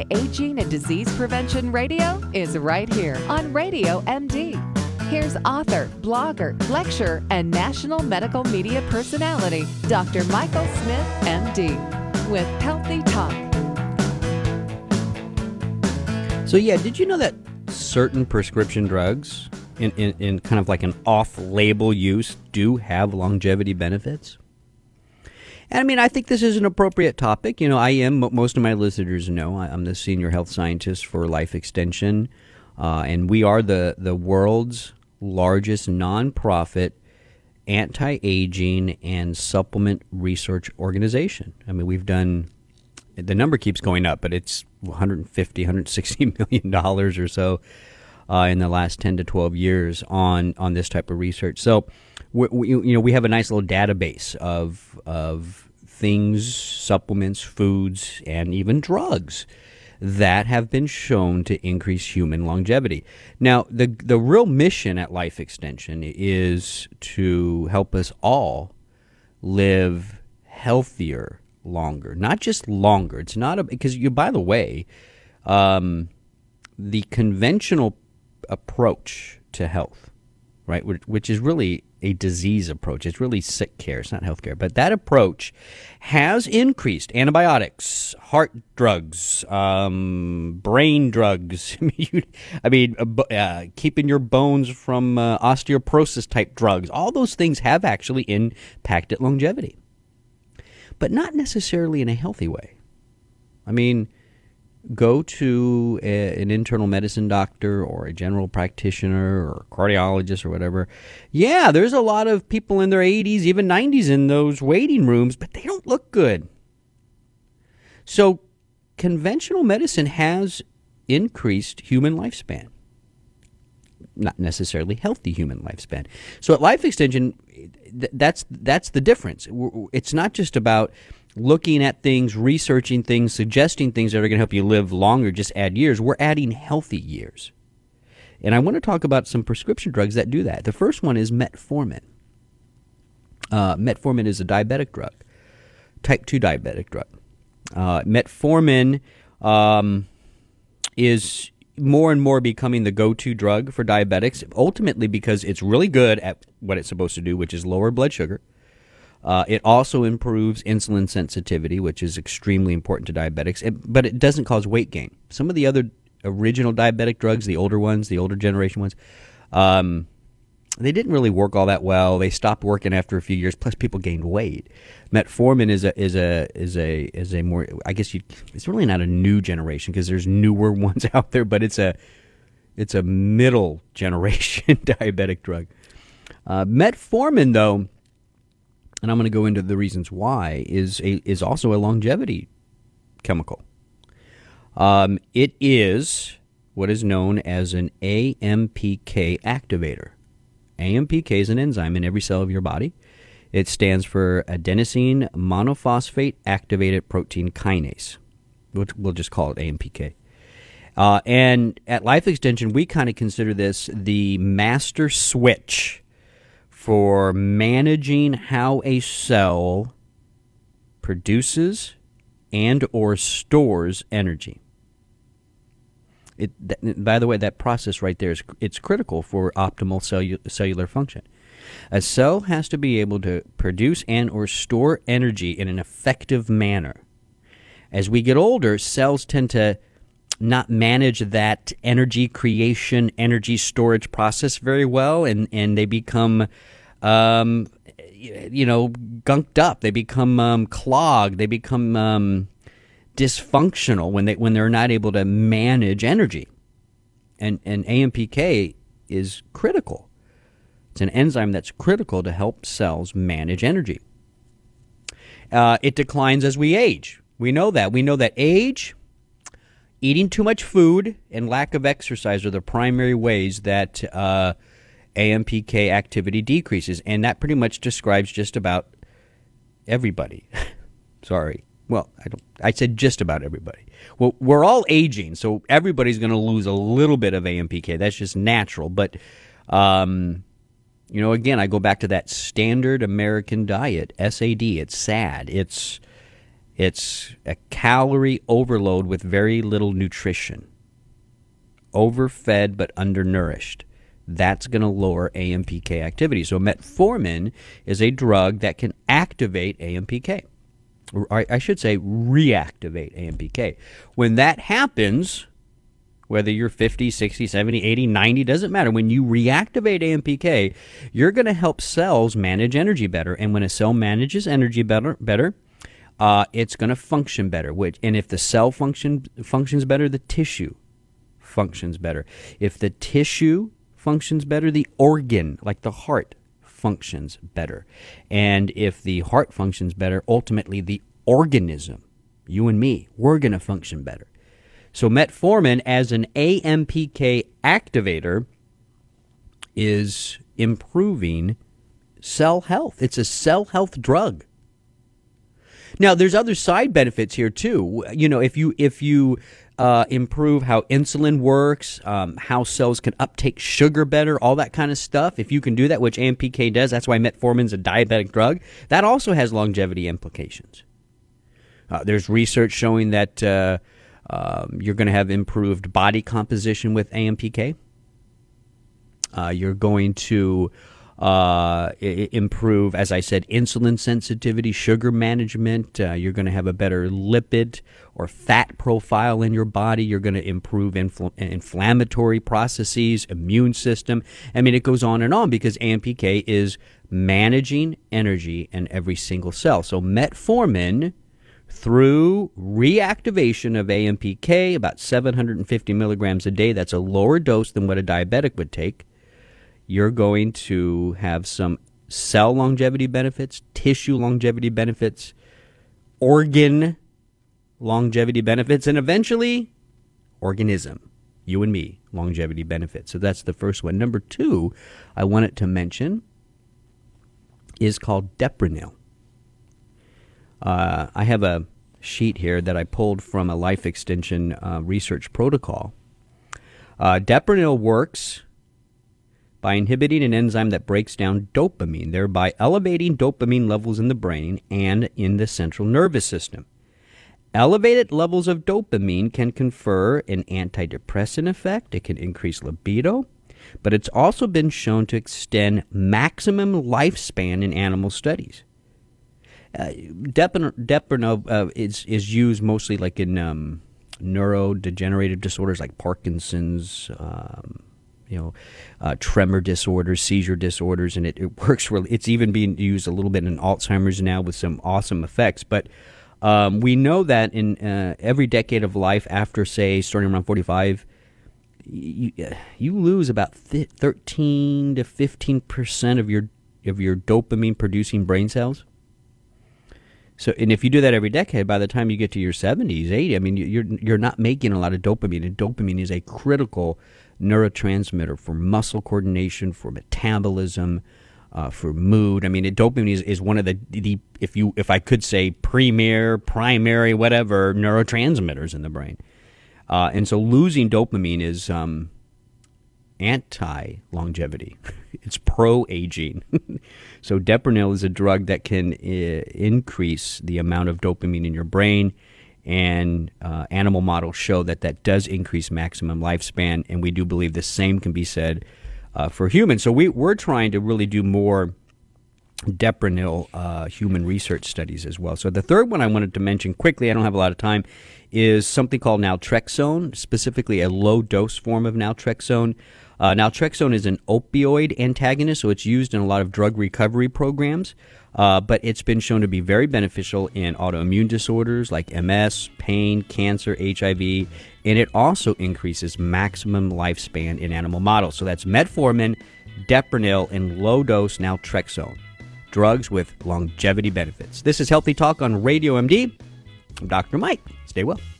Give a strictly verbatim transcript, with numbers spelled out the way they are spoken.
Anti-Aging and Disease Prevention Radio is right here on Radio M D. Here's author, blogger, lecturer, and national medical media personality, Doctor Michael Smith, M D, with Healthy Talk. So yeah, did you know that certain prescription drugs, in, in, in kind of like an off-label use, do have longevity benefits? And I mean, I think this is an appropriate topic. You know, I am, most of my listeners know, I'm the senior health scientist for Life Extension, uh, and we are the, the world's largest nonprofit anti-aging and supplement research organization. I mean, we've done, the number keeps going up, but it's one hundred fifty, one hundred sixty million dollars or so uh, in the last ten to twelve years on, on this type of research. So, we, we, you know, we have a nice little database of of things, supplements, foods, and even drugs that have been shown to increase human longevity. Now, the the real mission at Life Extension is to help us all live healthier longer, not just longer. It's not a, because you, by the way, um, the conventional approach to health, right, which is really a disease approach. It's really sick care. It's not health care. But that approach has increased antibiotics, heart drugs, um, brain drugs. I mean, uh, keeping your bones from uh, osteoporosis type drugs. All those things have actually impacted longevity, but not necessarily in a healthy way. I mean, go to a, an internal medicine doctor or a general practitioner or a cardiologist or whatever. Yeah, there's a lot of people in their eighties, even nineties in those waiting rooms, but they don't look good. So conventional medicine has increased human lifespan, not necessarily healthy human lifespan. So at Life Extension, th- that's that's the difference. It's not just about looking at things, researching things, suggesting things that are going to help you live longer, just add years. We're adding healthy years. And I want to talk about some prescription drugs that do that. The first one is metformin. Uh, metformin is a diabetic drug, type two diabetic drug. Uh, metformin um, is more and more becoming the go-to drug for diabetics, ultimately because it's really good at what it's supposed to do, which is lower blood sugar. Uh, it also improves insulin sensitivity, which is extremely important to diabetics, but it doesn't cause weight gain. Some of the other original diabetic drugs, the older ones, the older generation ones, um, they didn't really work all that well. They stopped working after a few years. Plus, people gained weight. Metformin is a is a is a is a more, I guess you. It's really not a new generation because there's newer ones out there, but it's a it's a middle generation diabetic drug. Uh, metformin, though, and I'm going to go into the reasons why, is a, is also a longevity chemical. Um, it is what is known as an A M P K activator. A M P K is an enzyme in every cell of your body. It stands for adenosine monophosphate activated protein kinase, which we'll just call it A M P K. Uh, and at Life Extension, we kind of consider this the master switch for managing how a cell produces and or stores energy. It, that, by the way, that process right there is it's critical for optimal cellu- cellular function. A cell has to be able to produce and or store energy in an effective manner. As we get older, cells tend to not manage that energy creation, energy storage process very well, and, and they become, um, you know, gunked up. They become um, clogged. They become um, dysfunctional when they when they're not able to manage energy. And and A M P K is critical. It's an enzyme that's critical to help cells manage energy. Uh, it declines as we age. We know that. We know that age, eating too much food, and lack of exercise are the primary ways that uh, A M P K activity decreases. And that pretty much describes just about everybody. Sorry. Well, I don't. I said just about everybody. Well, we're all aging, so everybody's going to lose a little bit of A M P K. That's just natural. But, um, you know, again, I go back to that standard American diet, S A D. It's sad. It's It's a calorie overload with very little nutrition. Overfed but undernourished. That's going to lower A M P K activity. So metformin is a drug that can activate A M P K. Or I should say reactivate A M P K. When that happens, whether you're fifty, sixty, seventy, eighty, ninety, doesn't matter. When you reactivate A M P K, you're going to help cells manage energy better. And when a cell manages energy better, better, uh, it's going to function better. Which, and if the cell function functions better, the tissue functions better. If the tissue functions better, the organ, like the heart, functions better. And if the heart functions better, ultimately the organism, you and me, we're going to function better. So metformin as an A M P K activator is improving cell health. It's a cell health drug. Now, there's other side benefits here too. You know, if you if you uh, improve how insulin works, um, how cells can uptake sugar better, all that kind of stuff. If you can do that, which A M P K does, that's why metformin's a diabetic drug. That also has longevity implications. Uh, there's research showing that uh, um, you're going to have improved body composition with A M P K. Uh, you're going to uh, I- improve, as I said, insulin sensitivity, sugar management. Uh, you're going to have a better lipid or fat profile in your body. You're going to improve infl- inflammatory processes, immune system. I mean, it goes on and on because A M P K is managing energy in every single cell. So metformin, through reactivation of A M P K, about seven hundred fifty milligrams a day, that's a lower dose than what a diabetic would take, you're going to have some cell longevity benefits, tissue longevity benefits, organ longevity benefits, and eventually organism, you and me, longevity benefits. So that's the first one. Number two, I wanted to mention is called Deprenyl. Uh, I have a sheet here that I pulled from a life extension uh, research protocol. Uh, Deprenyl works by inhibiting an enzyme that breaks down dopamine, thereby elevating dopamine levels in the brain and in the central nervous system. Elevated levels of dopamine can confer an antidepressant effect. It can increase libido, but it's also been shown to extend maximum lifespan in animal studies. Uh, Deprenyl uh, is, is used mostly like in um, neurodegenerative disorders like Parkinson's, um, you know, uh, tremor disorders, seizure disorders, and it, it works really. It's even being used a little bit in Alzheimer's now with some awesome effects. But um, we know that in uh, every decade of life after, say, starting around forty-five, you, you lose about thirteen to fifteen percent of your of your dopamine producing brain cells. So, and if you do that every decade, by the time you get to your seventies, eighty, I mean, you're you're not making a lot of dopamine, and dopamine is a critical neurotransmitter for muscle coordination, for metabolism, uh, for mood. I mean, it, dopamine is, is one of the, the if you if I could say premier, primary, whatever neurotransmitters in the brain, uh, and so losing dopamine is um, anti-longevity. It's pro-aging. So Deprenyl is a drug that can uh, increase the amount of dopamine in your brain, and uh, animal models show that that does increase maximum lifespan, and we do believe the same can be said uh, for humans. So we, we're trying to really do more Deprenyl uh, human research studies as well. So the third one I wanted to mention quickly, I don't have a lot of time, is something called naltrexone, specifically a low-dose form of naltrexone. Uh, naltrexone is an opioid antagonist, so it's used in a lot of drug recovery programs, uh, but it's been shown to be very beneficial in autoimmune disorders like M S, pain, cancer, H I V, and it also increases maximum lifespan in animal models. So that's metformin, Deprenyl, and low-dose naltrexone, drugs with longevity benefits. This is Healthy Talk on Radio M D. I'm Doctor Mike. Stay well.